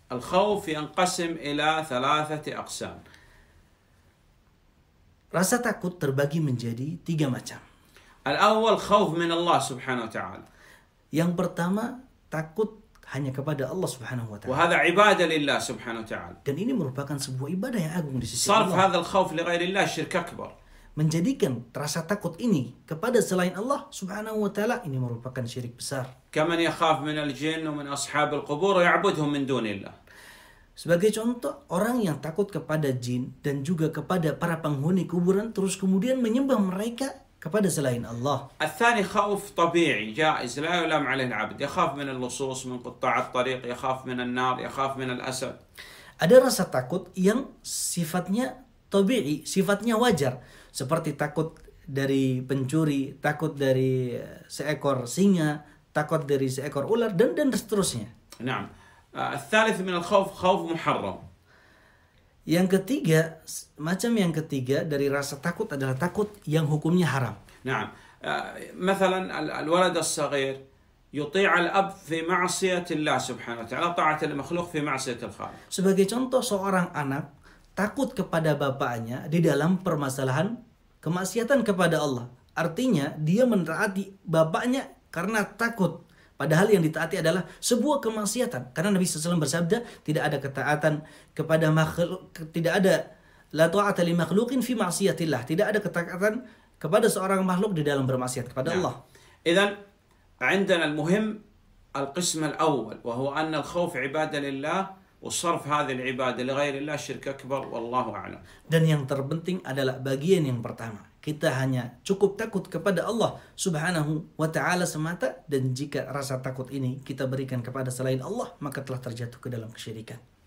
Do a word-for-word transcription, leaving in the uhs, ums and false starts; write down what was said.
الخوف ينقسم إلى ثلاثة أقسام. Rasa takut terbagi menjadi tiga macam. الأول خوف من الله سبحانه وتعالى. Yang pertama, takut hanya kepada Allah Subhanahu wa taala. وهذا عبادة لله سبحانه وتعالى. Dan ini merupakan sebuah ibadah yang agung di sisi صرف Allah. هذا الخوف لغير الله شرك أكبر. Menjadikan rasa takut ini kepada selain Allah Subhanahu wa taala ini merupakan syirik besar. كمن يخاف من الجن ومن أصحاب القبور ويعبدهم من دون الله. Sebagai contoh, orang yang takut kepada jin dan juga kepada para penghuni kuburan terus kemudian menyembah mereka kepada selain Allah. الثاني خوف طبيعي جائز لا يلام عليه العبد، يخاف من اللصوص، من قطاع الطريق، يخاف من النار، يخاف من الأسد. Ada rasa takut yang sifatnya tabi'i, sifatnya wajar, seperti takut dari pencuri, takut dari seekor singa, takut dari seekor ular dan dan seterusnya. نعم. الثالث من الخوف خوف محرم. Yang ketiga, macam yang ketiga dari rasa takut adalah takut yang hukumnya haram. نعم. مثلا الولد الصغير يطيع الأب في معصية الله سبحانه وتعالى، طاعة المخلوق في معصية الخالق. Sebagai contoh, seorang anak takut kepada bapaknya di dalam permasalahan kemaksiatan kepada Allah. Artinya dia menaati bapaknya karena takut. Padahal yang ditaati adalah sebuah kemaksiatan. Karena Nabi shallallahu alaihi wasallam bersabda, tidak ada ketaatan kepada makhluk, tidak ada la ta'ata li makhluqin fi ma'siyatillah. Tidak ada ketaatan kepada seorang makhluk di dalam bermaksiat kepada Allah. إذن عندنا المهم القسم الأول وهو أن الخوف عبادة لله وصرف هذه العبادة لغير الله شرك أكبر والله أعلم. Dan yang terpenting adalah bagian yang pertama. Kita hanya cukup takut kepada Allah Subhanahu wa ta'ala semata, dan jika rasa takut ini kita berikan kepada selain Allah, maka telah terjatuh ke dalam kesyirikan.